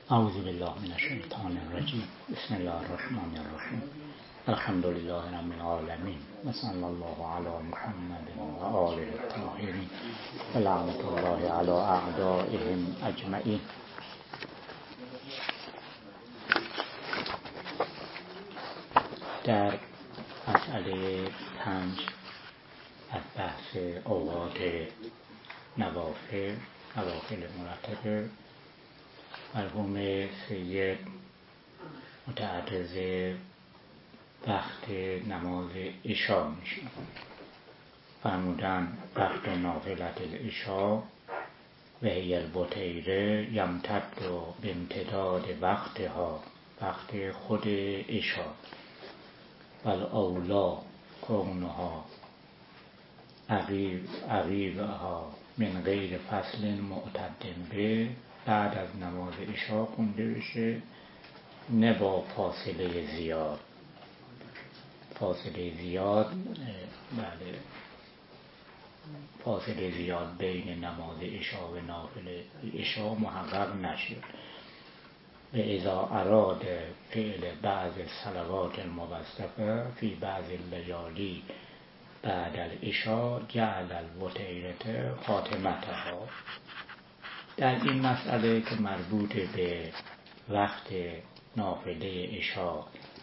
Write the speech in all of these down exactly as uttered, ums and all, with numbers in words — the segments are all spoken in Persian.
اعوذ بالله من الشیطان الرجیم. بسم الله الرحمن الرحیم. الحمد لله رب العالمین و صلی الله علی محمد و آله الطاهرین و لعنت الله علی اعدائهم اجمعین. در مسئله پنج از بحث اوقات نوافل نوافل مرتبه، مرحوم سید متعرض وقت نماز عشا میشه. فرمودن وقت نافلت العشا و هی البطیره یمتد به امتداد وقتها، وقت خود عشا، والاولی کونها عقیبها من غیر فصل معتد به، بعد از نماز عشا خونده بشه، نه با فاصله زیاد. فاصله زیاد بله فاصله زیاد بین نماز عشا و نافله عشا محقق نشد. و اذا اراد فعل بعض صلوات الموظفه فی بعض اللیالی بعد العشا جعل الوتیرة خاتمتها. در این مسئله که مربوط به وقت نافله عشا،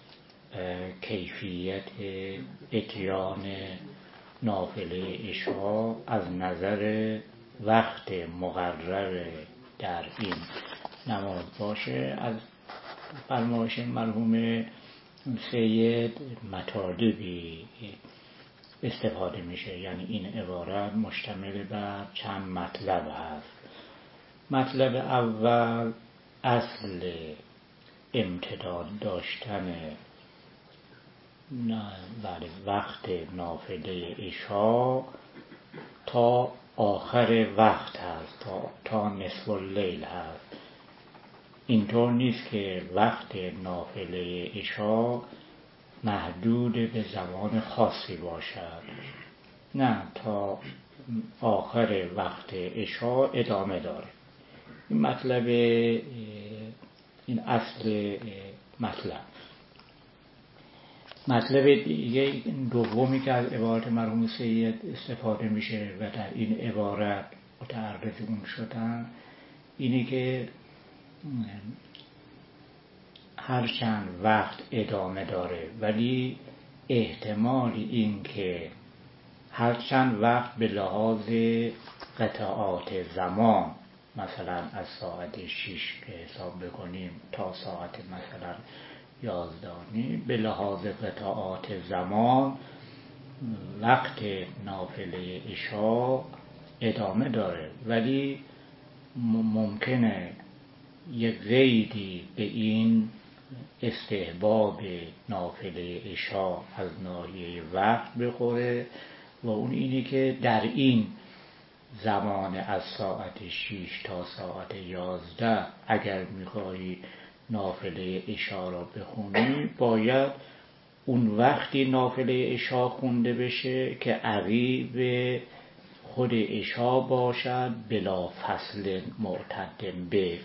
کیفیت اتیان نافله عشا از نظر وقت مقرر در این نماز باشه، از فرمایش مرحوم سید مطالبی استفاده میشه. یعنی این عبارت مشتمل بر چند مطلب هست. مطلب اول اصل امتداد داشتن بله وقت نافله عشا تا آخر وقت هست، تا, تا نصف اللیل هست. اینطور نیست که وقت نافله عشا محدود به زمان خاصی باشد، نه، تا آخر وقت عشا ادامه داره. این مطلب، این اصل مطلب. مطلب دیگه دومی که از عبارت مرحوم سید استفاده میشه و در این عبارت متعرض اون شدن، اینی که هرچند وقت ادامه داره ولی احتمال این که هرچند وقت به لحاظ قطعات زمان، مثلا از ساعت شش که حساب بکنیم تا ساعت مثلا یازدانی، به لحاظ قطعات زمان وقت نافله عشا ادامه داره، ولی ممکنه یک قیدی به این استحباب نافله عشا از ناحیه وقت بخوره و اون اینی که در این زمان از ساعت شش تا ساعت یازده اگر میخوایی نافله عشا را بخونی، باید اون وقتی نافله عشا خونده بشه که عقیب خود عشا باشد بلا فصل معتد به،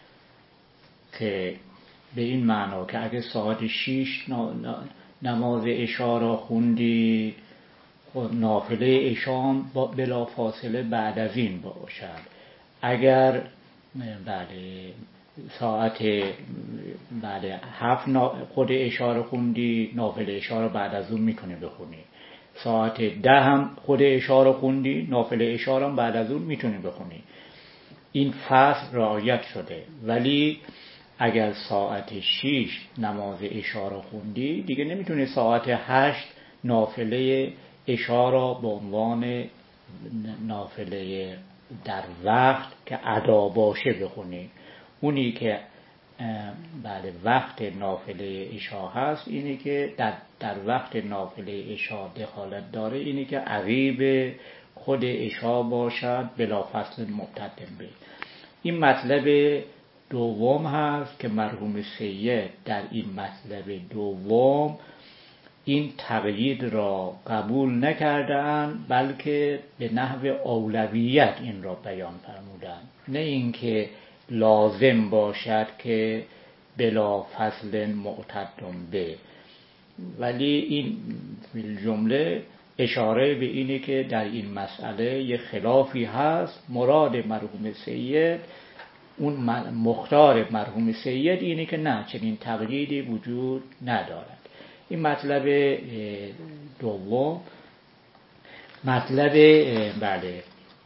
که به این معنا که اگه ساعت شش نماز عشا را خوندی، نافله عشا بلا فاصله بعد از این باشد. اگر بله ساعت بله هفت خود عشا را خوندی، نافله عشا را بعد از اون میتونه بخونی. ساعت ده هم خود عشا را خوندی، نافله عشا را بعد از اون میتونه بخونی. این فصل رعایت شده. ولی اگر ساعت شش نماز عشا را خوندی، دیگه نمیتونی ساعت هشت نافله عشا را به عنوان نافله در وقت که ادا باشه بخونی. اونی که بله وقت نافله عشا هست، اینی که در, در وقت نافله عشا دخالت داره، اینی که عقیب خود عشا باشد بلا فصل معتد به. این مطلب دوم هست که مرحوم سید در این مطلب دوم این تقیید را قبول نکردند، بلکه به نحو اولویت این را بیان فرمودند. نه اینکه لازم باشد که بلا فصل معتدم به. ولی این جمله اشاره به اینه که در این مسئله یه خلافی هست. مراد مرحوم سید، اون مختار مرحوم سید اینه که نه، چنین تقییدی وجود ندارد. این مطلب دوم. مطلب بله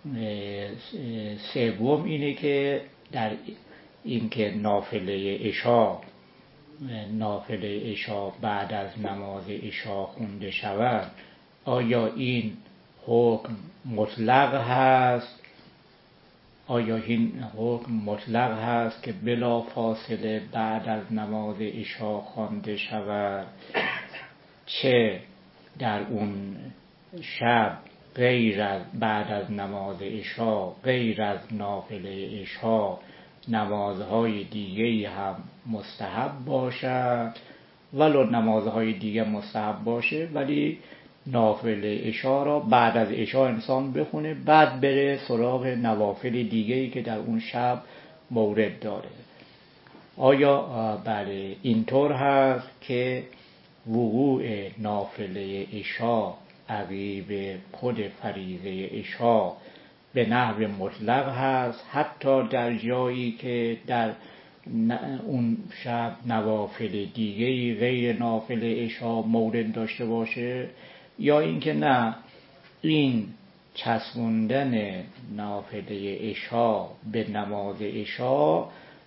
سوم اینه که در این که نافله عشا نافله عشا بعد از نماز عشا خونده شود، آیا این حکم مطلق هست؟ آیا این حکم مطلق هست که بلا فاصله بعد از نماز عشا خوانده شود، چه در اون شب غیر از بعد از نماز عشا، غیر از نافله عشا نمازهای دیگه‌ای هم مستحب باشد؟ ولو نمازهای دیگه مستحب باشه، ولی نافله عشا را بعد از عشا انسان بخونه، بعد بره سراغ نوافل دیگه‌ای که در اون شب مورد داره. آیا بله اینطور هست که وقوع نافله عشا عقیب خود فریضه عشا به نحو مطلق هست، حتی در جایی که در اون شب نوافل دیگه‌ای غیر نافله عشا مورد داشته باشه، یا اینکه نه، این چسبوندن نافله عشا به نماز عشا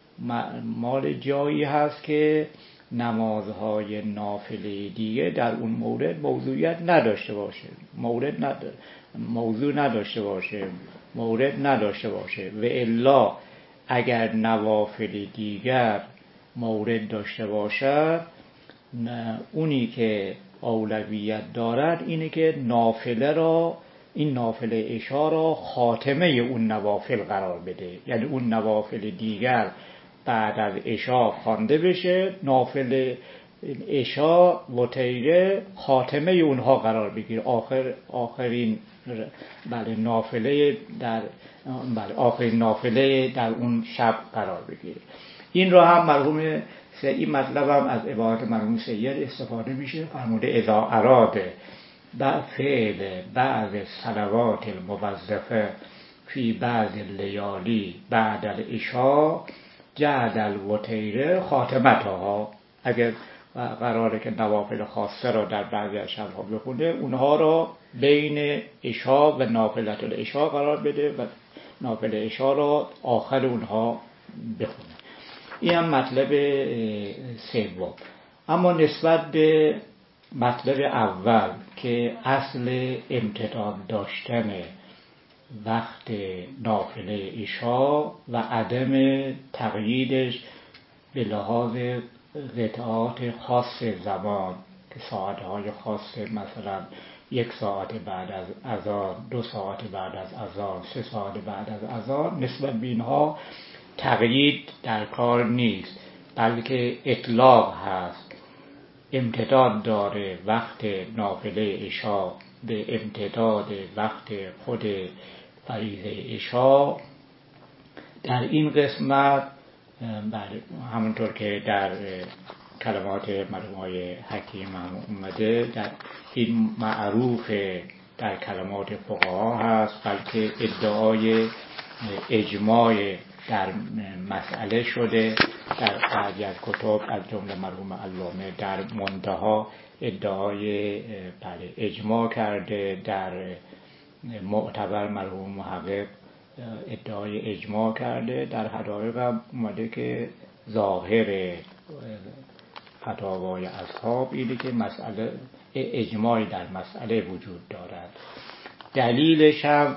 مال جایی هست که نمازهای نافله دیگه در اون مورد موضوعیت نداشته باشه، مورد نداره موضوع نداشته باشه مورد نداشته باشه و الا اگر نوافل دیگر مورد داشته باشد، اونی که اولویت دارد اینه که نافله را این نافله عشا را خاتمه اون نوافل قرار بده. یعنی اون نوافل دیگر بعد از عشا خوانده بشه، نافل عشا وتیره خاتمه اونها قرار بگیره، آخر آخرین بله نافله در بله آخرین نافله در اون شب قرار بگیره. این را هم مرحوم این مطلب هم از عبارت مرحوم سید استفاده میشه. فرموده اذا اراده با فعل بعض صلوات الموظفه فی بعض لیالی بعد العشا جعل الوتیره خاتمتها. اگر قراره که نوافل خاصه را در بعضی از شب‌ها بخونه، اونها را بین عشا و نافلة العشا قرار بده و نافل عشا را آخر اونها بخونه. این هم مطلب سوم. اما نسبت به مطلب اول که اصل امتداد داشتن وقت نافله عشا و عدم تقییدش به لحاظ قطعات خاص زمان که ساعتهای خاص، مثلا یک ساعت بعد از اذان، دو ساعت بعد از اذان، سه ساعت بعد از اذان، نسبت به اینها تقیید در کار نیست، بلکه اطلاق هست. امتداد داره وقت نافله عشا به امتداد وقت خود فریضه عشا. در این قسمت همونطور که در کلمات مرحوم های حکیم هم اومده، در این معروف در کلمات فقها هست، بلکه ادعای اجماع در مسئله شده در بعضی از کتب، از جمله مرحوم علامه در منتها ادعای بله اجماع کرده. در معتبر مرحوم محقق ادعای اجماع کرده. در حدائق هم اومده که ظاهر فتاوای اصحاب اینه که مسئله اجماعی در مسئله وجود دارد. دلیلش هم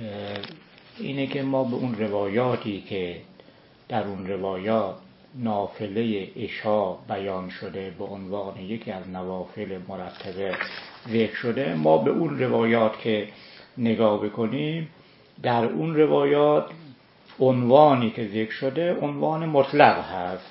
اینه که ما به اون روایاتی که در اون روایات نافله عشا بیان شده به عنوان یکی از نوافل مرتبه ذکر شده، ما به اون روایات که نگاه بکنیم، در اون روایات عنوانی که ذکر شده عنوان مطلق هست.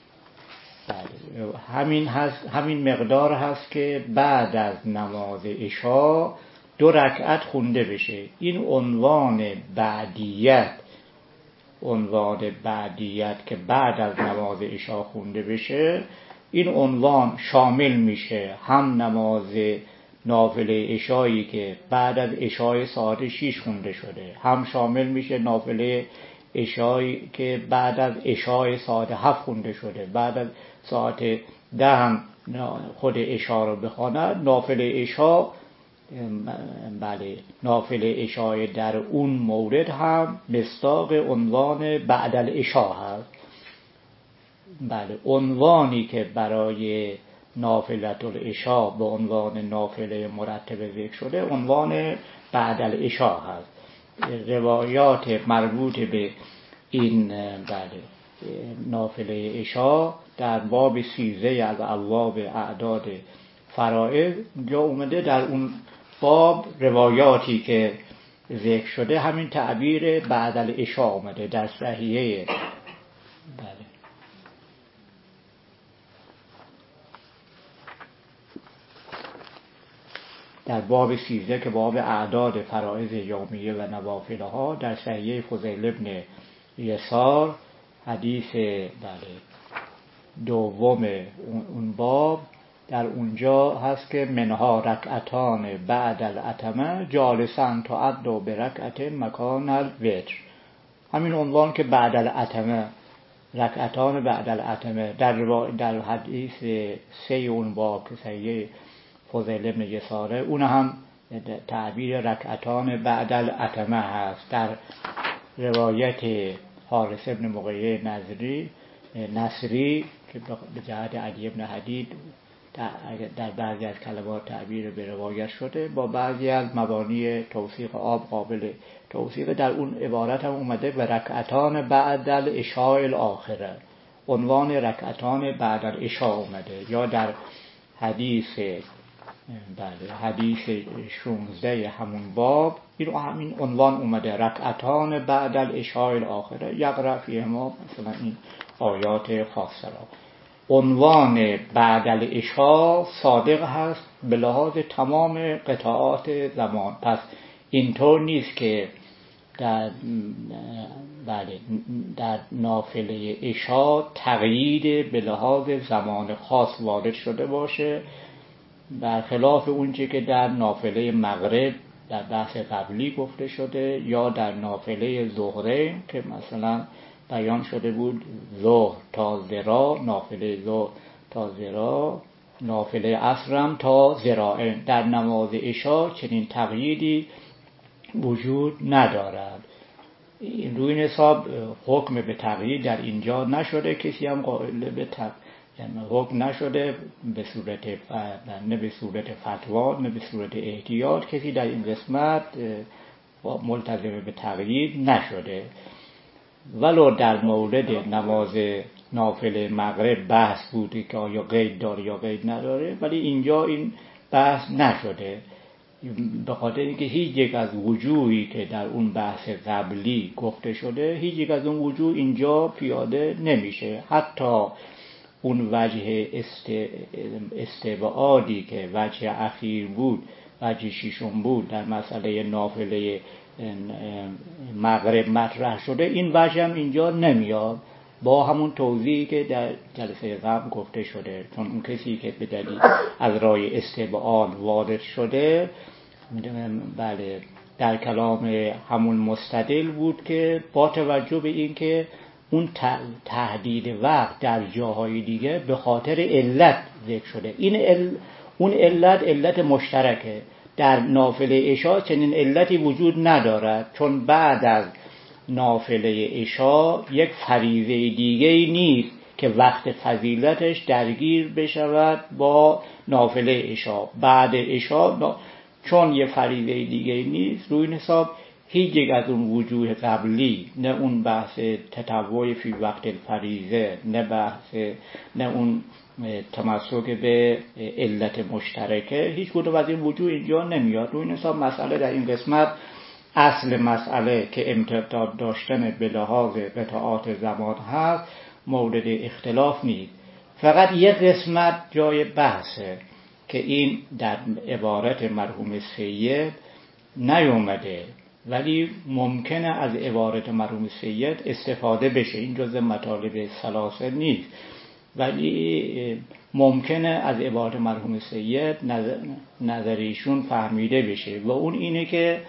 همین هست، همین مقدار هست که بعد از نماز عشا دو رکعت خونده بشه. این عنوان بعدیت عنوان بعدیت که بعد از نماز عشا خونده بشه، این عنوان شامل میشه هم نماز نافله عشایی که بعد از عشای ساعت شیش خونده شده، هم شامل میشه نافله عشایی که بعد از عشای ساعت هفت خونده شده، بعد از ساعت ده هم خود عشا رو بخواند. نافله عشا، بله، نافله عشای در اون مورد هم مصداق عنوان بعد العشا هست. بله، عنوانی که برای نافله العشا به عنوان نافله مرتب ذکر شده عنوان بعد العشا هست. روایات مربوط به این بله نافله عشا در باب سیزده از ابواب اعداد فرائض جا اومده. در اون باب روایاتی که ذکر شده همین تعبیر بعد العشا اومده در صحیحه. بله، در باب سیزده که باب اعداد فرائض یومیه و نوافلها در صحیحه فضیل بن یسار حدیث بله دوم اون باب، در اونجا هست که منها رکعتان بعد العتمه جالسن تعد برکعت مکان الوتر. همین عنوان که بعد العتمه، رکعتان بعد العتمه، در در حدیث سه اون باب که صحیح فضیل بن یساره اون هم تعبیر رکعتان بعد العتمه هست. در روایت حارث بن مغیره نظری نصری که به جهت علی بن حدید در بعضی از کلمات تعبیر به روایت شده، با بعضی از مبانی توثیق آب قابل توثیق، در اون عبارت هم اومده به رکعتان بعد العشاء الاخره، عنوان رکعتان بعد العشاء اومده. یا در حدیث بله حدیث شانزده همون باب این همین عنوان اومده رکعتان بعد العشاء الاخره یقرأ فیهما، مثلا این آیات خاصه را. عنوان بعد العشاء صادق هست به لحاظ تمام قطعات زمان. پس اینطور نیست که در بله در نافله عشا تقیید به لحاظ زمان خاص وارد شده باشه، برخلاف اونچه که در نافله مغرب در بحث قبلی گفته شده، یا در نافله ظهره که مثلا بیان شده بود ظهر تا ذرا، نافله ظهر تا ذرا، نافله عصرم تا ذراعین. در نماز عشا چنین تقییدی وجود ندارد. روی این حساب حکم به تقیید در اینجا نشده، کسی هم قائل به تقیید یعنی حکم نشده به صورت ف... نه به صورت فتوا نه به صورت احتیاط، کسی در این قسمت ملتزم به تقیید نشده. ولو در مورد نماز نافله مغرب بحث بوده که آیا قید داره یا قید نداره، ولی اینجا این بحث نشده، به خاطر اینکه هیچ یک از وجوهی که در اون بحث قبلی گفته شده هیچ یک از اون وجوه اینجا پیاده نمیشه. حتی اون وجه است... استبعادی که وجه اخیر بود، وجه ششم بود در مسئله نافله مغرب مطرح شده، این وجه هم اینجا نمیاد با همون توضیحی که در جلسه قبل گفته شده. چون اون کسی که به دلیل از راه استبعاد وارد شده بله در کلام همون مستدل بود که با توجه به این که اون تحدید وقت در جاهای دیگه به خاطر علت ذکر شده، این ال... اون علت علت مشترکه. در نافله عشا چنین علتی وجود ندارد، چون بعد از نافله عشا یک فریضه دیگه‌ای نیست که وقت فضیلتش درگیر بشود با نافله عشا. بعد عشا چون یک فریضه دیگه‌ای نیست، روی این حساب هیچ یک از اون وجوه قبلی، نه اون بحث تطوع فی وقت الفریضه، نه بحث نه اون تمسک به علت مشترکه، هیچ کدوم از این وجوه اینجا نمیاد. روی این حساب مسئله در این قسمت اصل مسئله که امتداد داشتن به لحاظ قطعات زمان هست مورد اختلاف نیست. فقط یک قسمت جای بحثه که این در عبارت مرحوم سید نیومده ولی ممکنه از عبارت مرحوم سید استفاده بشه، این جزء مطالب ثلاثه نیست، ولی ممکنه از عبارت مرحوم سید نظر نظریشون فهمیده بشه و اون اینه که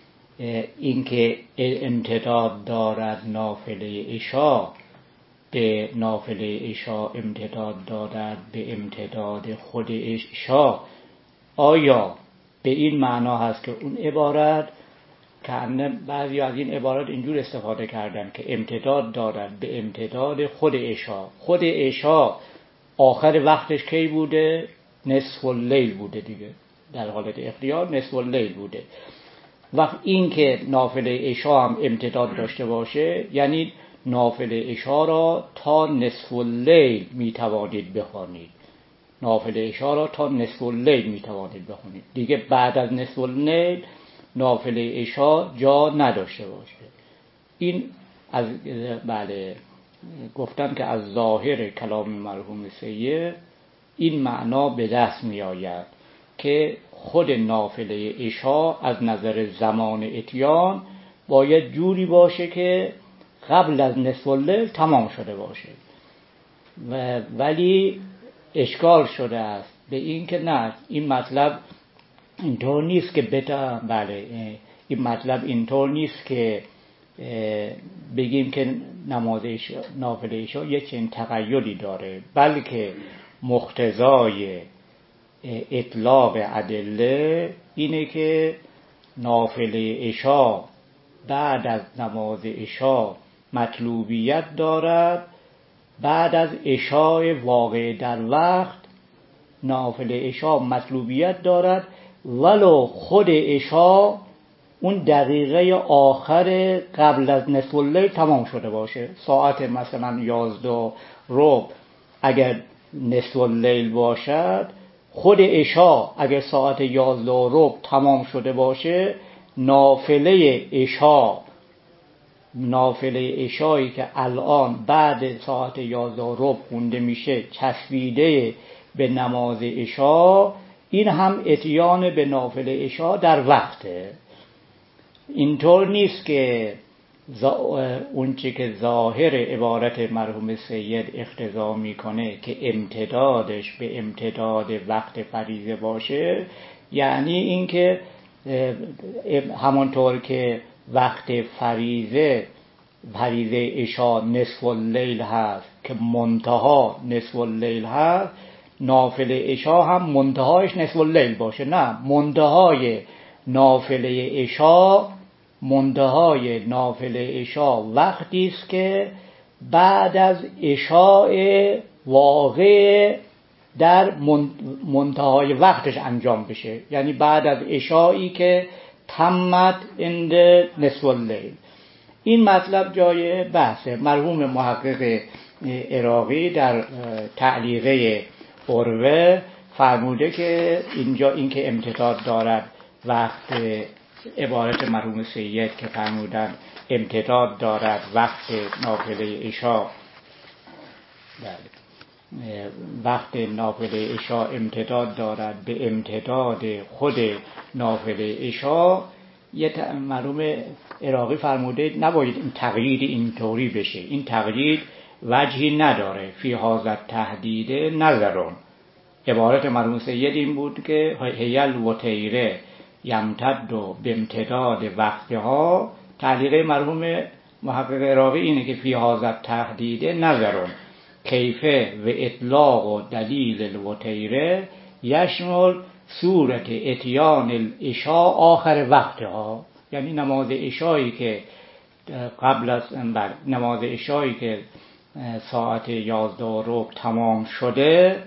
اینکه امتداد دارد نافله عشا به نافله عشا امتداد دارد به امتداد خود عشا، آیا به این معنا هست که اون عبارت که بعضی از این عبارات اینجور استفاده کردن که امتداد دارد به امتداد خود عشا، خود عشا آخر وقتش کی بوده؟ نصف اللیل بوده دیگه، در حالت اختیار نصف اللیل بوده. وقت این که نافله عشا هم امتداد داشته باشه یعنی نافله عشا را تا نصف اللیل میتوانید بخوانید، نافله عشا را تا نصف اللیل میتوانید بخونید، دیگه بعد از نصف اللیل نافله عشا جا نداشته باشه. این از بله گفتم که از ظاهر کلام مرحوم سید این معنا به دست می آید که خود نافله عشا از نظر زمان اتیان باید جوری باشه که قبل از نصف اللیل تمام شده باشه، و ولی اشکال شده است به این که نه، این مطلب اینطور نیست که بتا بله این مطلب اینطور نیست که بگیم که نماز نافله عشا یک چنین تقیدی داره، بلکه مقتضای اطلاق ادله اینه که نافله عشا بعد از نماز عشا مطلوبیت دارد، بعد از عشای واقع در وقت نافله عشا مطلوبیت دارد، ولو خود عشا اون دقیقه آخر قبل از نصف اللیل تمام شده باشه. ساعت مثلا یازده ربع اگر نصف اللیل باشد، خود عشا اگر ساعت یازده ربع تمام شده باشه، نافله عشا نافله عشایی که الان بعد ساعت یازده ربع خونده میشه چسبیده به نماز عشا، این هم اتیان به نافله عشا در وقته. اینطور نیست که اون چی که ظاهر عبارت مرحوم سید اقتضا میکنه که امتدادش به امتداد وقت فریضه باشه، یعنی این که همانطور که وقت فریضه فریضه عشا نصف اللیل هست که منتها نصف اللیل هست، نافله عشا هم منتهایش نصف اللیل باشه. نه، منتهای نافله عشا منتهای نافله عشا وقتی است که بعد از عشاء واقع در منتهای وقتش انجام بشه، یعنی بعد از عشایی که تمت عند نصف اللیل. این مطلب جای بحثه. مرحوم محقق عراقی در تعلیقه عروه فرموده که اینجا این که امتداد دارد وقت، عبارت مرحوم سید که فرمودن امتداد دارد وقت نافله عشا، وقت نافله عشا امتداد دارد به امتداد خود نافله عشا، یه مرحوم عراقی فرموده نباید این تقیید اینطوری بشه، این تقیید وجهی نداره. فی هذا تهدید نظرون. عبارت مرحوم سید این بود که هیل و تیره یمتد و به امتداد وقتها. تعلیق مرحوم محقق عراقی اینه که فی هذا تهدید نظرون کیفه و اطلاق و دلیل الوتیره یشمل صورت اتیان العشا آخر وقتها، یعنی نماز عشایی که قبل از نماز عشایی که ساعت یازده ربع تمام شده،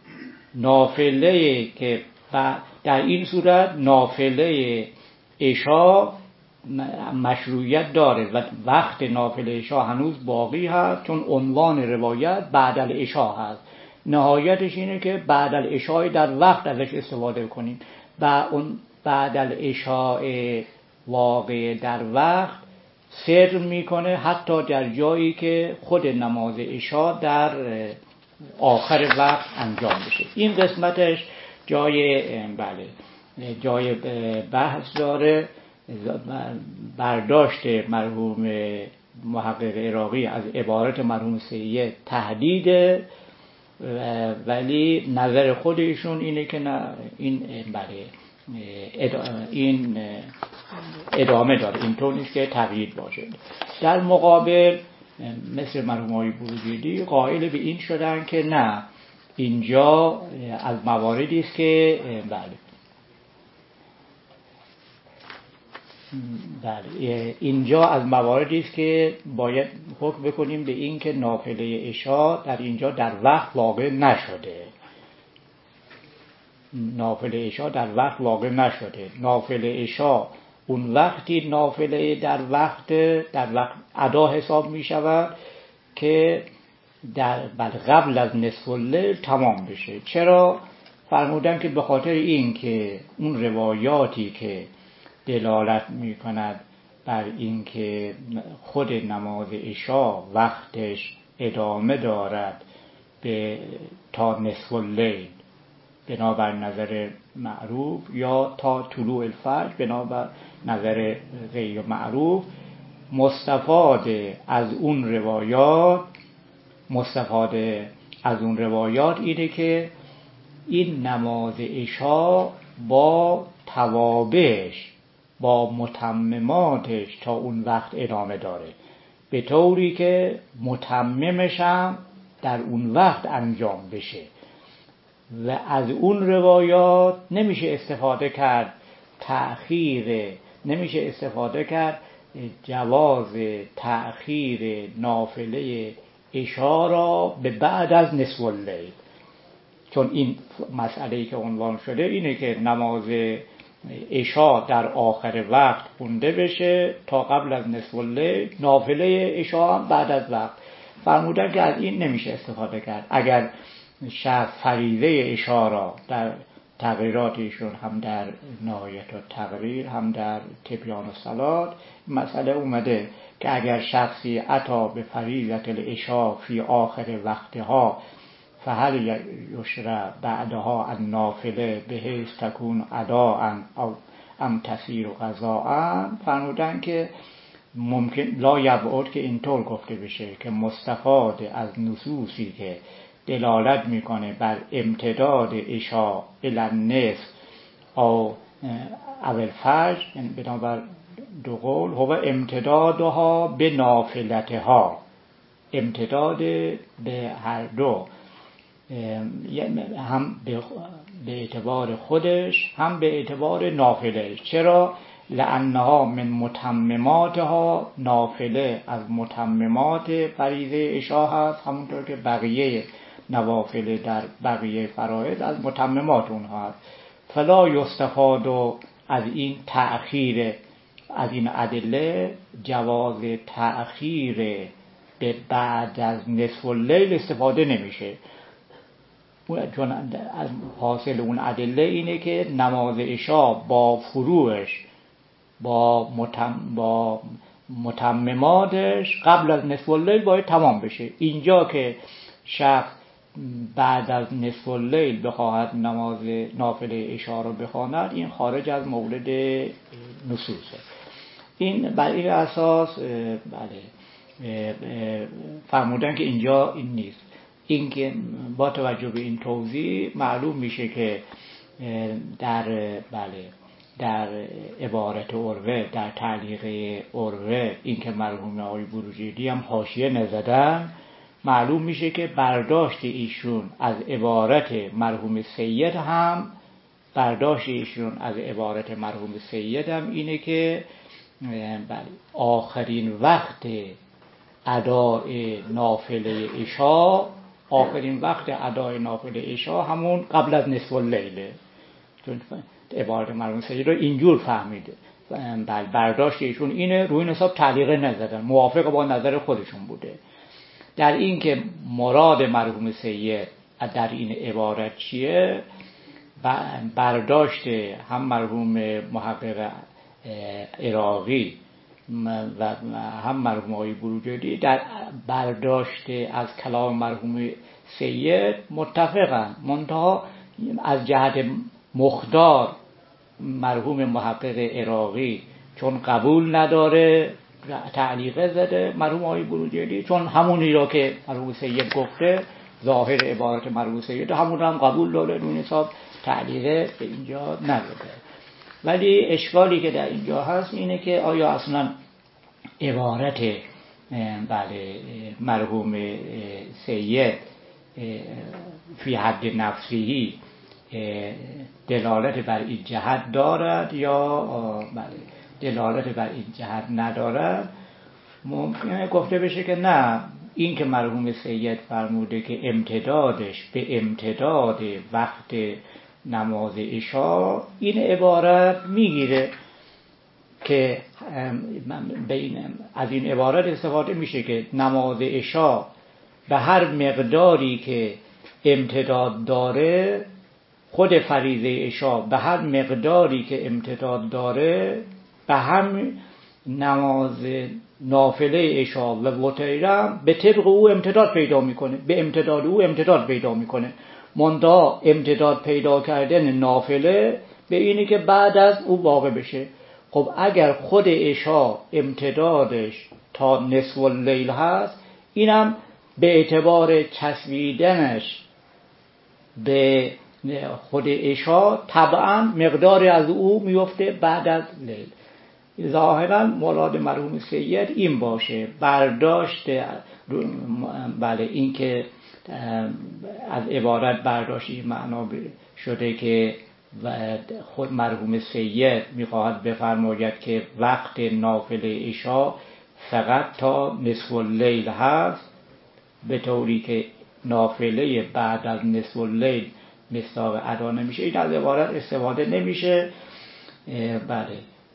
نافله که در این صورت نافله عشا مشروعیت داره و وقت نافله عشا هنوز باقی هست، چون عنوان روایت بعد العشا هست. نهایتش اینه که بعد العشا در وقت ازش استفاده کنیم. و اون بعد العشا واقع در وقت سر میکنه حتی در جایی که خود نماز عشا در آخر وقت انجام بشه. این قسمتش جای بله جای بحث داره برداشت مرحوم محقق عراقی از عبارت مرحوم سید تهدیده، ولی نظر خود ایشون اینه که نه، این بله این ادامه داره، اینطور نیست که تغییر باشه. در مقابل مثل مرحوم آقای بروجردی قائل به این شدن که نه، اینجا از مواردی است که بله بله اینجا از مواردی است که باید حکم بکنیم به این که نافله عشا در اینجا در وقت واقع نشده. نافله عشا در وقت واقع نشده. نافله عشا اون وقتی نافله در وقت در وقت ادا حساب می شود که در قبل از نصف اللیل تمام بشه. چرا؟ فرمودن که به خاطر این که اون روایاتی که دلالت می کند بر این که خود نماز عشا وقتش ادامه دارد به تا نصف اللیل بنابر نظر معروف، یا تا طلوع الفجر بنابر نظر غیر معروف، مستفاده از اون روایات مستفاده از اون روایات اینه که این نماز عشا با توابعش با متمماتش تا اون وقت ادامه داره، به طوری که متممش هم در اون وقت انجام بشه. و از اون روایات نمیشه استفاده کرد تأخیر نمیشه استفاده کرد جواز تأخیر نافله عشا را به بعد از نصف اللیل، چون این مسئله‌ای که عنوان شده اینه که نماز عشا در آخر وقت خونده بشه تا قبل از نصف اللیل، نافله عشا هم بعد از وقت. فرمودن که از این نمیشه استفاده کرد. اگر شخص فریضه عشا را در تقریرات ایشون هم در نهایت التقریر هم در تبیان الصلات مسئله اومده که اگر شخصی عطا به فریضه العشا فی آخر وقتها فهل یشرع بعدها النافله بحیث تکون اداء او ام تصیر قضاء. فرمودن که ممکن لا یبعد که اینطور گفته بشه که مستفاد از نصوصی که دلالت میکنه بر امتداد عشا الی النصف او اول فجر، بنابر دو قول هو امتدادها به نافلتها، امتداد به هر دو، هم به اعتبار خودش هم به اعتبار نافله. چرا؟ لانها من متمماتها، نافله از متممات فریضه عشا هست، همونطور که بقیه نوافل در بقیه فرائض از متممات اونها هست. فلا یستفاد از این تأخیر، از این ادله جواز تأخیر به بعد از نصف اللیل استفاده نمیشه، چون از حاصل اون ادله اینه که نماز عشا با فروعش با متم با متمماتش قبل از نصف اللیل باید تمام بشه. اینجا که شخص بعد از نصف اللیل بخواهد نماز نافله عشا رو بخواند، این خارج از مورد نصوصه. این بر این اساس بله فرمودن که اینجا این نیست. این که با توجه به این توضیح معلوم میشه که در بله در عبارت عروه، در تعلیق عروه، این که مرحوم آقای بروجردی هم حاشیه نزدن، معلوم میشه که برداشت ایشون از عبارت مرحوم سید هم برداشت ایشون از عبارت مرحوم سید هم اینه که بله آخرین وقت ادای نافله عشا، آخرین وقت ادای نافله عشا همون قبل از نصف اللیل، چون عبارت مرحوم سید رو اینجور فهمیده. بله برداشت ایشون اینه، روی این حساب تعلیق نزدن، موافق با نظر خودشون بوده. در این که مراد مرحوم سید در این عبارت چیه، برداشت هم مرحوم محقق عراقی و هم مرحوم آقای بروجردی در برداشت از کلام مرحوم سید متفقن، منتها از جهت مقدار مرحوم محقق عراقی چون قبول نداره تعلیقه زده مرحوم آقای بروجردی، چون همونی را که مرحوم سید گفته ظاهر عبارت مرحوم سید همون هم قبول داره، اون حساب تعلیقه به اینجا نداره. ولی اشکالی که در اینجا هست اینه که آیا اصلا عبارت بله مرحوم سید فی حد نفسی دلالت بر این جهت دارد یا بله دلالت بر این جهت ندارد. ممکنه گفته بشه که نه، این که مرحوم سید فرموده که امتدادش به امتداد وقت نماز عشاء، این عبارت میگیره که بین از این عبارت استفاده میشه که نماز عشاء به هر مقداری که امتداد داره، خود فریضه عشاء به هر مقداری که امتداد داره، به هم نماز نافله عشاء و وتر به طبق او امتداد پیدا میکنه، به امتداد او امتداد پیدا میکنه. منتها امتداد پیدا کردن نافله به اینه که بعد از او واقع بشه. خب اگر خود عشاء امتدادش تا نصف اللیل هست، اینم به اعتبار چسبیدنش به خود عشاء طبعا مقداری از او میفته بعد از لیل. ظاهرا مراد مرحوم سید این باشه، برداشت بله این که از عبارت برداشتی معنا شده که خود مرحوم سید میخواهد بفرماید که وقت نافله عشاء فقط تا نصف اللیل هست، به طوری که نافله بعد از نصف اللیل مصداق ادا نمیشه. این از عبارت استفاده نمیشه. بله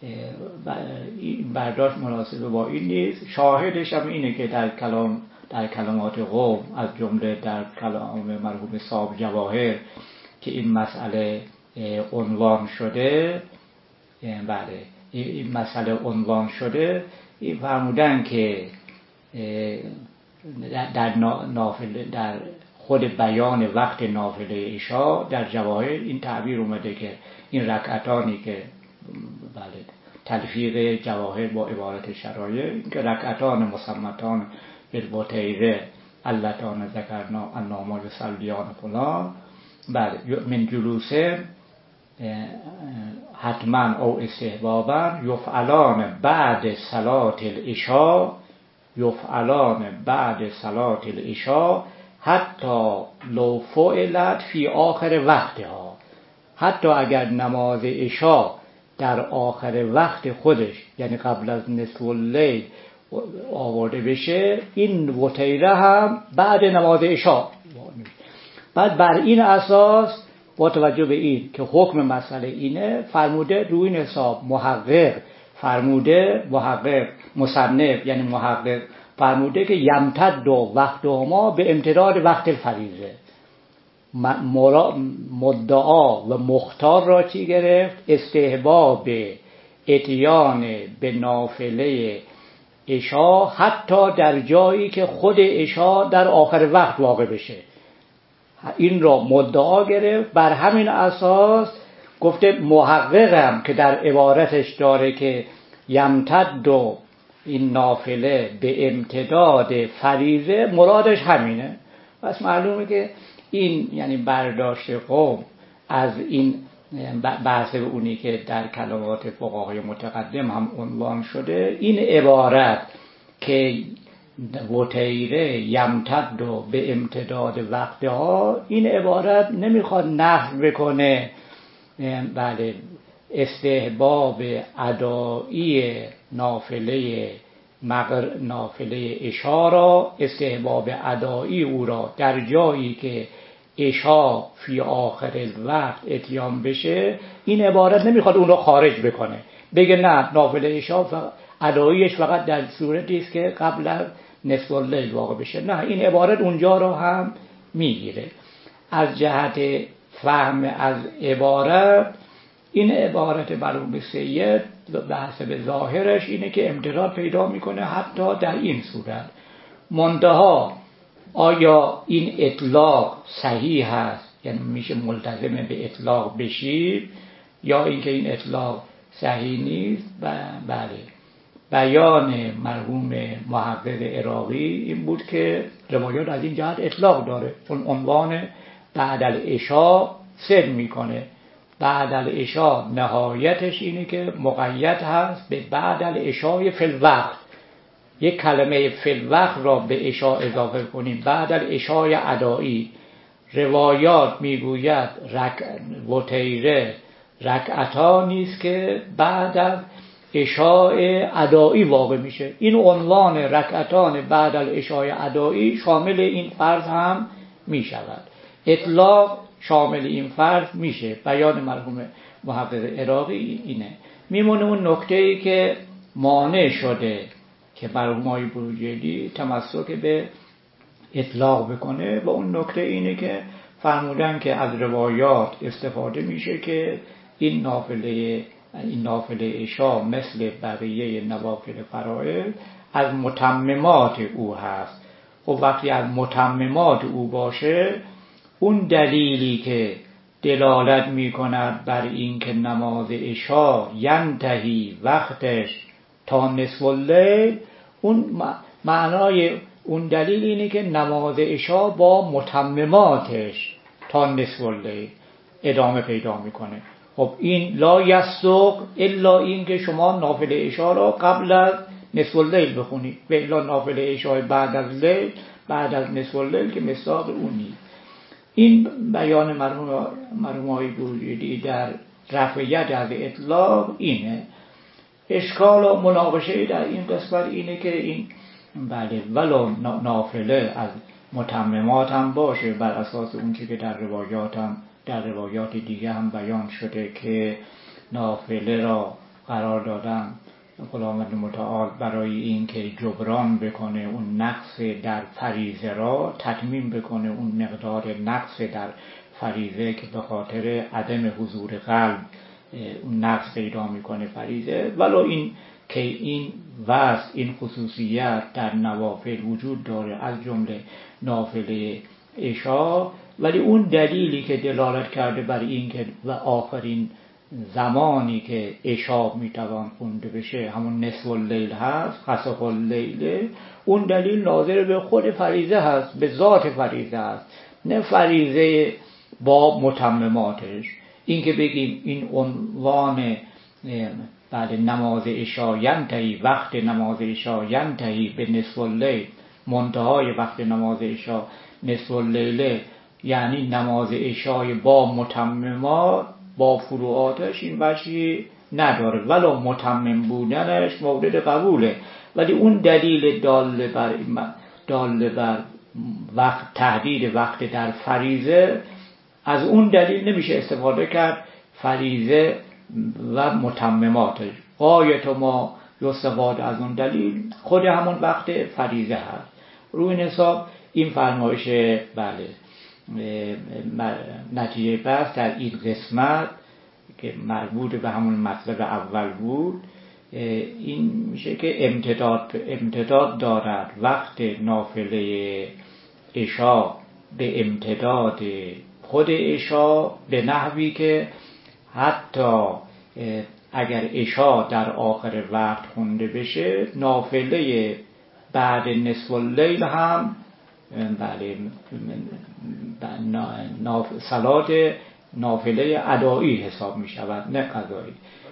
این برداشت مناسب با این نیست. شاهدش هم اینه که در کلام در کلمات قوم، از جمله در کلام مرحوم صاحب جواهر که این مسئله عنوان شده، بله این مسئله عنوان شده، این فرمودن که در نافله در خود بیان وقت نافله عشاء در جواهر این تعبیر اومده که این رکعتانی که بله تلفیق جواهر با عبارت شرایع، این که رکعتان مسمتان بالوتیره اللتان ذکرنا انما یصلیان فلان بله من جلوسه حتما او استحبابا یفعلان بعد صلات العشاء یفعلان بعد صلات العشاء حتی لو فعلت فی آخر وقتها. حتی اگر نماز عشاء در آخر وقت خودش، یعنی قبل از نصف اللیل آورده بشه، این وتیره هم بعد نماز عشاء. بعد بر این اساس با توجه به این که حکم مسئله اینه، فرموده روی این حساب محقق فرموده محقق مصنف یعنی محقق فرموده که یمتد دو وقت ما به امتداد وقت الفریضه. مدعا و مختار را چی گرفت؟ استحباب اتیان به نافله عشاء حتی در جایی که خود عشاء در آخر وقت واقع بشه، این را مدعا گرفت. بر همین اساس گفته محققم که در عبارتش داره که یمتد این نافله به امتداد فریضه، مرادش همینه. پس معلومه که این یعنی برداشت قوم از این بحث به اونی که در کلمات فقهای متقدم هم عنوان شده، این عبارت که وتیره یمتد به امتداد وقتها، این عبارت نمیخواد نفی بکنه بله استحباب ادایی نافله مغر نافله عشاء را، استحباب ادایی او را در جایی که عشاء فی آخر الوقت اتیان بشه، این عبارت نمیخواد اون را خارج بکنه، بگه نه نافله عشاء اداییش فقط در صورتی است که قبل از نصف اللیل واقع بشه. نه، این عبارت اونجا را هم میگیره. از جهت فهم از عبارت، این عبارت مرحوم سید به حسب ظاهرش اینه که امتداد پیدا میکنه حتی در این صورت. منتها آیا این اطلاق صحیح هست، یعنی میشه ملتزم به اطلاق بشید، یا اینکه این اطلاق صحیح نیست. بله بیان مرحوم محقق عراقی این بود که روایات از این جهت اطلاق داره، چون عنوان بعد العشاء سر میکنه. بعد العشاء نهایتش اینه که مقید هست به بعد العشاء فی الوقت. یک کلمه فی الوقت را به عشاء اضافه کنیم. بعد العشاء ادایی، روایات میگوید رک... وتیره رکعتا نیست که بعد از عشاء ادایی واقع میشه. این عنوان رکعتان بعد العشاء ادایی شامل این فرض هم میشود. اطلاق شامل این فرض میشه. بیان مرحوم محقق عراقی اینه. میمونه اون نکته‌ای که مانع شده که مرحوم آقای بروجردی تمسک به اطلاق بکنه و اون نکته اینه که فرمودن که از روایات استفاده میشه که این نافله این نافله عشاء مثل بقیه نوافل فرائض از متممات او هست. خب وقتی از متممات او باشه، اون دلیلی که دلالت میکند بر این که نماز عشاء ینتهی وقتش تا نصف اللیل، اون معنای اون دلیل اینه که نماز عشاء با متمماتش تا نصف اللیل ادامه پیدا میکنه. خب این لا یصدق الا این که شما نافله عشاء را قبل از نصف اللیل بخونید، و الا نافله عشاء بعد از لیل بعد از نصف اللیل که مصداق اون نیست. این بیان مرحوم مرحوم آقای بروجردی در رفع ید از اطلاق اینه. اشکال و مناقشه در این قسمت اینه که این بله ولو نافله از متممات هم باشه، بر اساس اون چیزی که در روایات هم در روایات دیگه هم بیان شده که نافله را قرار دادن خداوند متعال برای این که جبران بکنه اون نقص در فریضه را، تتمیم بکنه اون مقدار نقص در فریضه که به خاطر عدم حضور قلب اون نقص پیدا میکنه فریضه. ولو این که این وصف این خصوصیت در نوافل وجود داره از جمله نافله عشاء، ولی اون دلیلی که دلالت کرده بر این که و آخرین زمانی که عشاء میتوان خونده بشه همون نصف اللیل هست، خسف اللیل، اون دلیل ناظر به خود فریضه هست، به ذات فریضه هست، نه فریضه با متمماتش. این که بگیم این عنوان بعد نماز عشاء ینتهی وقت نماز عشاء ینتهی به نصف اللیل، منتهای وقت نماز عشاء نصف اللیل، یعنی نماز عشاء با متممات با فروعاتش، این وجهی نداره. ولو متمم بودنش مورد قبوله، ولی اون دلیل دال بر دال بر وقت تحدید وقت در فریضه، از اون دلیل نمیشه استفاده کرد فریضه و متمماتش. غایت ما استفاده از اون دلیل خود همون وقت فریضه هست. روی این حساب این فرمایش بله نتیجه بحث در این قسمت که مربوط به همون مطلب اول بود، این میشه که امتداد امتداد دارد وقت نافله عشاء به امتداد خود عشاء، به نحوی که حتی اگر عشاء در آخر وقت خونده بشه، نافله بعد نصف اللیل هم بله صلات نافله ادایی حساب می شود، نه قضایی.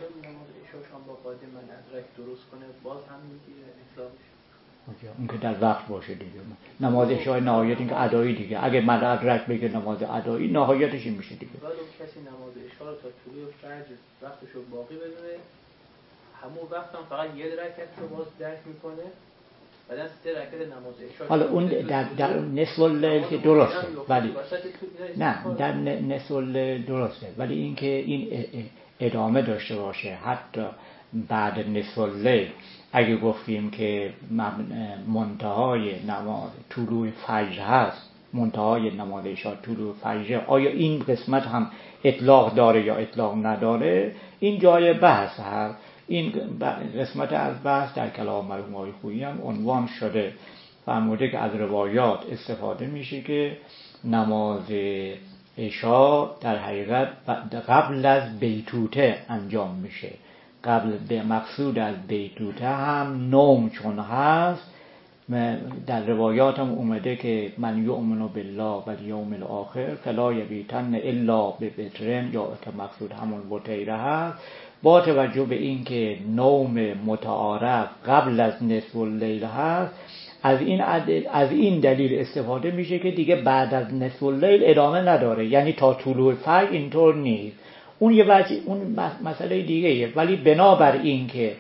اون که در وقت باشه دیگه، نماز عشاء نهایت این که ادایی دیگه، اگه من ادرک بگه نماز ادایی نهایتش این میشه دیگه. ولی کسی نماز عشاء تا طلوع فجر وقتشو باقی بدونه، همون وقت هم فقط یه رکعت رو باز درک میکنه، بعدن سه رکعت نماز عشاء. حالا اون در در نصف اللیل که درسته، ولی نه در نصف اللیل درسته، ولی اینکه این ادامه داشته باشه حتی بعد نصف اللیل. اگه گفتیم که منتهای نماز طلوع فجر هست، منتهای نماز عشاء طلوع فجر، آیا این قسمت هم اطلاق داره یا اطلاق نداره؟ این جای بحث هست. این قسمت از بحث در کلام مرحوم آقای خویی هم عنوان شده، فرموده که از روایات استفاده میشه که نماز عشاء در حقیقت قبل از بیتوته انجام میشه، قبل به مقصود از بیتوته هم نوم چون هست، در روایات هم اومده که من یؤمن بالله و الیوم الاخر فلا یبیتن الا ببترن، یا که مقصود همون بطیره هست. با توجه به این که نوم متعارف قبل از نصف اللیل هست، از این عدل از این دلیل استفاده میشه که دیگه بعد از نصف اللیل ادامه نداره، یعنی تا طلوع فجر اینطور نیست. اون یه وجه، اون مسئله دیگه یه. ولی بنابر این که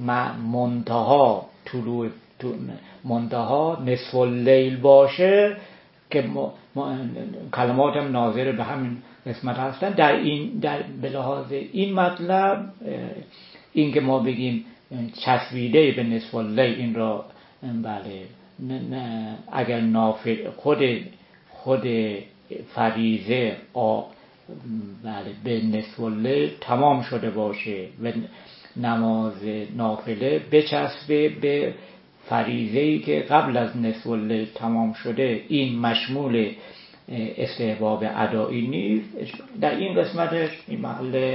منتها طلوع منتها نصف اللیل باشه که کلمات هم ناظر به همین قسمت هستن، در این در به لحاظ این مطلب این که ما بگیم چسبیده به نصف اللیل، این را بله نه نه اگر نافل خود خود فریضه آ بله به نصف اللیل تمام شده باشه و نماز نافله بچسبه به فریضه‌ای که قبل از نصف اللیل تمام شده، این مشمول استحباب ادایی نیست. در این قسمتش این محل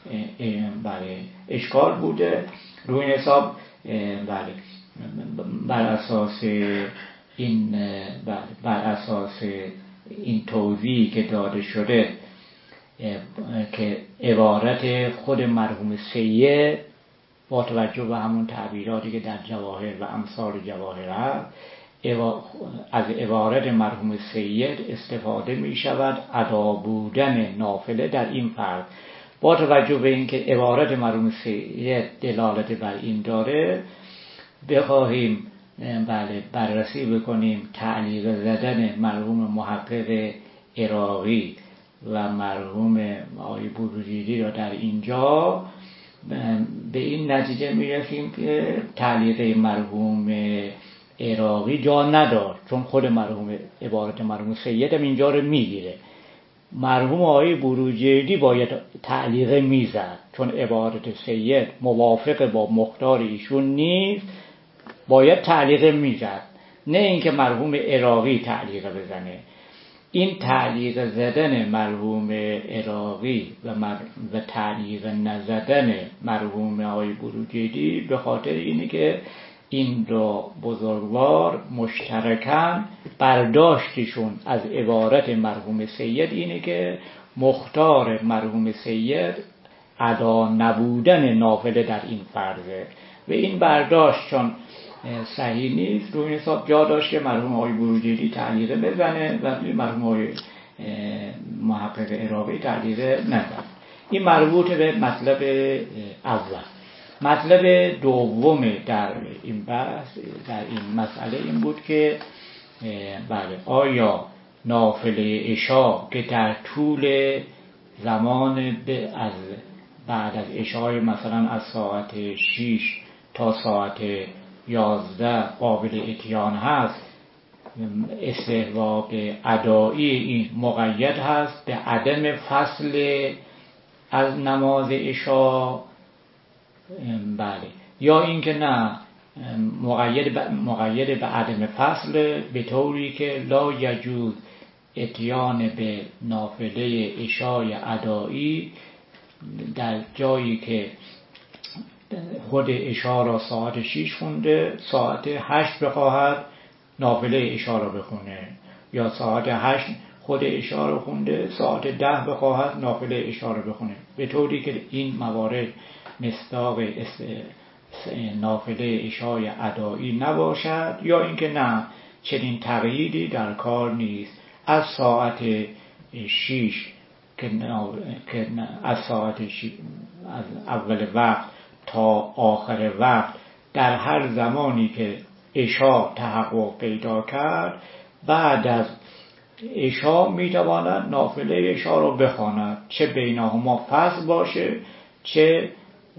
بله اشکال بوده. روی این حساب بله بر اساس این بله بر اساس این توضیحی که داده شده که عبارت خود مرحوم سید با توجه به همون تعبیراتی که در جواهر و امثال جواهر هست، از عبارت مرحوم سید استفاده می شود ادا بودن نافله در این فرض. با توجه به این که عبارت مرحوم سید دلالت بر این داره، بخواهیم بله بررسی بکنیم تعلیق زدن مرحوم محقق عراقی و مرحوم آقای بروجردی را در اینجا، به این نتیجه میرسیم که تعلیق مرحوم عراقی جا ندار، چون خود مرحوم عبارت مرحوم سید هم اینجا رو میگیره. مرحوم آقای بروجردی باید تعلیق میزد، چون عبارت سید موافق با مختار ایشون نیست، باید تعلیق میزد، نه اینکه مرحوم عراقی تعلیق بزنه. این تعلیق زدن مرحوم عراقی و, مر... و تعلیق نزدن مرحوم آقای بروجردی به خاطر اینه که این دو بزرگوار مشترکاً برداشتشون از عبارت مرحوم سید اینه که مختار مرحوم سید ادا نبودن نافله در این فرضه و این برداشت چون صحیح نیست، روی این حساب جا داشت که مرحوم آقای بروجردی تعلیق بزنه و مرحوم آقای محقق عراقی تعلیق نزنه. این مربوط به مطلب اول. مطلب دوم در این بحث در این مسئله این بود که بله آیا نافله عشا که در طول زمان به از بعد از عشای مثلا از ساعت شش تا ساعت یازده قابل اتیان هست، استحباب ادایی این مقید هست به عدم فصل از نماز عشا، بله، یا اینکه نه مقید به مقید به عدم فصل به طوری که لا یجوز اتیان به نافله عشای ادایی در جایی که خود عشا را ساعت شش خونده ساعت هشت بخواهد نافله عشا را بخونه، یا ساعت هشت خود عشا را خونده ساعت ده بخواهد نافله عشا را بخونه، به طوری که این موارد مصداق نافله عشای ادایی نباشد، یا اینکه نه چنین تقییدی در کار نیست. از ساعت شش که از ساعت شش از اول وقت تا آخر وقت در هر زمانی که عشا تحقق پیدا کرد، بعد از عشا میتواند نافله عشا را بخواند، چه بینهما فصل باشه چه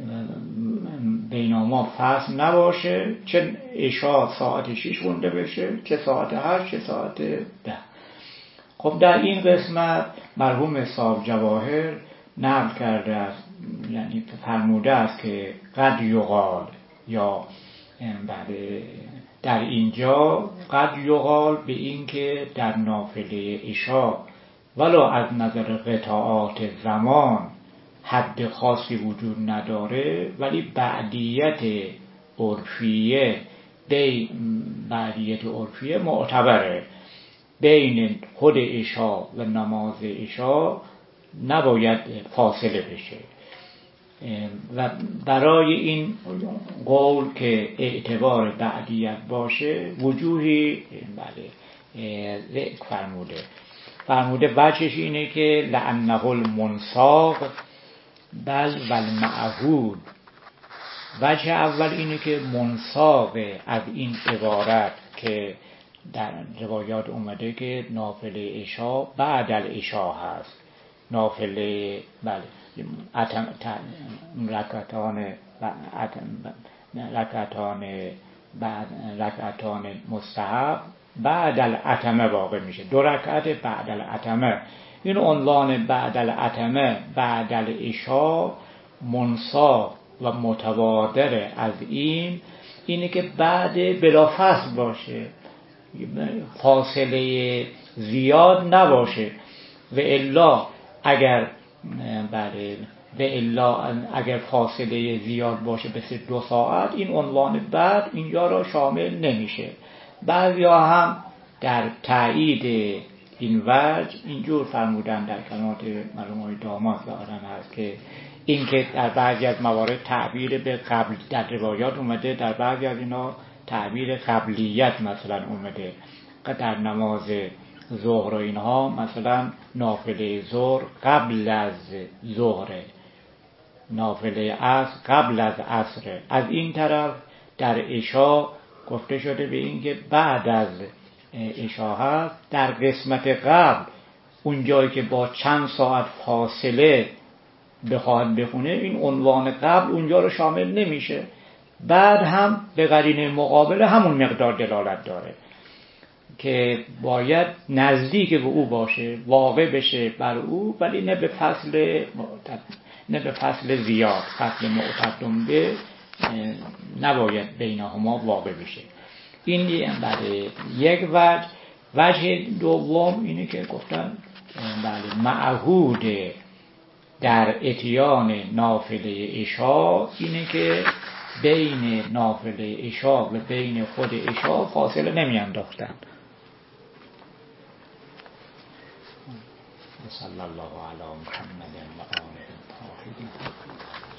بینهما فصل نباشه، چه عشا ساعت شش خونده بشه چه ساعت هشت چه ساعت ده. خب در این قسمت مرحوم صاحب جواهر نقل کرده است، یعنی فرموده است که قد یقال، یا بله در اینجا قد یقال به این که در نافله عشا ولو از نظر قطاعات زمان حد خاصی وجود نداره، ولی بعدیت عرفیه بین بعدیت عرفیه معتبره. بین خود عشا و نماز عشا نباید فاصله بشه و برای این قول که اعتبار بعدیت باشه وجوهی بله ذکر فرموده فرموده وجهش اینه که لأنه المنساق بل و المعهود. وجه اول اینه که منساق از این عبارت که در روایات اومده که نافله عشا بعد العشا هست، نافله بله رکعتان رکعتان بعد رکعتان مستحب بعد العتمه واقع میشه، دو رکعت بعد العتمه. این عنوان بعد العتمه بعد العشا منساق و متبادر از این اینه که بعد بلا فصل باشه، فاصله زیاد نباشه. و الا اگر بله و الا اگر فاصله زیاد باشه مثل دو ساعت، این عنوان بعد اینجا را شامل نمیشه. بعضیا هم در تایید این وجه اینجور فرمودن در کلمات مرحوم آقای داماد دارن هست که این که در بعضی از موارد تعبیر به قبل در روایات اومده، در بعضی از اینا تعبیر قبلیت مثلا اومده. در نماز ظهر و اینها مثلا نافله ظهر قبل از ظهر، نافله عصر قبل از عصر. از این طرف در عشا گفته شده به این که بعد از عشا هست. در قسمت قبل اون جایی که با چند ساعت فاصله بخواهد بخونه، این عنوان قبل اونجا رو شامل نمیشه. بعد هم به قرینه مقابل همون مقدار دلالت داره که باید نزدیک به او باشه، واقع بشه بر او، ولی نه به فصل نه به فصل زیاد، فصل مقدم به نباید بینهما واقع بشه. این برای یک وجه. وجه دوم اینه که گفتن بله معهود در اتیان نافله عشا اینه که بین نافله عشا و بین خود عشا فاصله نمی انداختن. صلی الله علی محمد و آله الطاهرین.